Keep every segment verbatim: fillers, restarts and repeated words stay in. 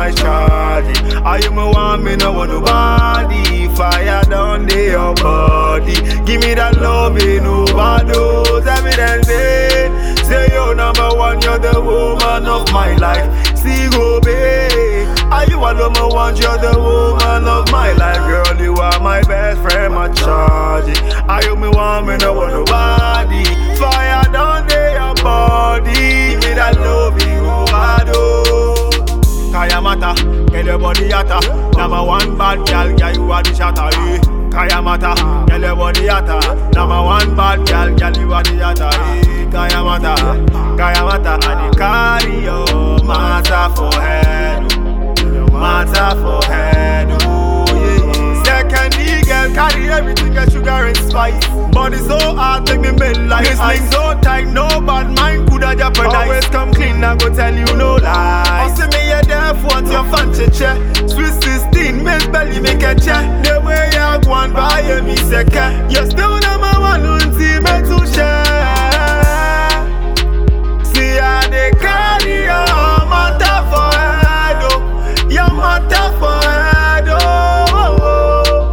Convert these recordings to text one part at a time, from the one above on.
my charging. Are you me want me no want nobody? Fire down there your body. Give me that loving overdose. Evidence day. Say you're number one, you're the woman of my life. See go babe. Are you alone me want, you're the woman of my life. Girl, you are my best friend, my charging. Are you me want me no want nobody? Fire down there your body. Give me that loving overdose. Kaya mata, get your body hotter. Number one bad girl, yeah you are the shatter. Eh. Kaya mata, get your body hotter. Number one bad girl, girl you are the shatter. Eh. Kaya mata, kaya mata, and the carry your matter for head, matter for head. Oh yeah, yeah. Secondly, girl carry everything, get sugar and spice. Body so hard, make me melt like ice. This thing so tight, no bad mind coulda jeopardize. Always come clean, I go tell you no lies. See me a deaf, want your fancy check. Sweet sixteen, make belly make a check. The way you go and buy me second. You still number one, until me to share. See how they carry your matter for head, oh. Your matter for head, oh.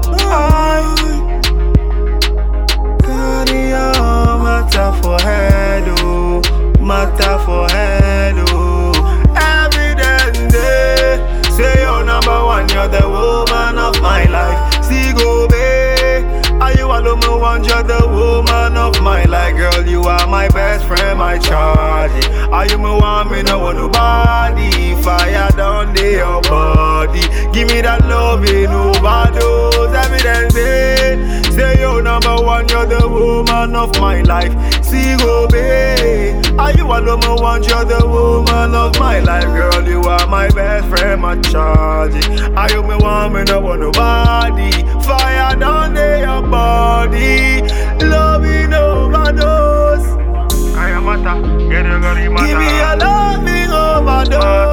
Carry your matter for head, oh. Matter for head, oh. Evidence day. Say you're number one, you're the woman of my life. See go babe. Are you alone me want, you're the woman of my life. Girl, you are my best friend, my charging. Are you me want me no want nobody? Fire down there your body. Give me that loving overdose. Evidence day. Say you're number one, you're the woman of my life. See go babe. Are you alone me want, you're the woman of my life. Girl, you are my best friend, my charging. Are you me want me no want nobody? Fire down there your body. Loving overdose. I am matter, get your girl matter. Give me a loving overdose.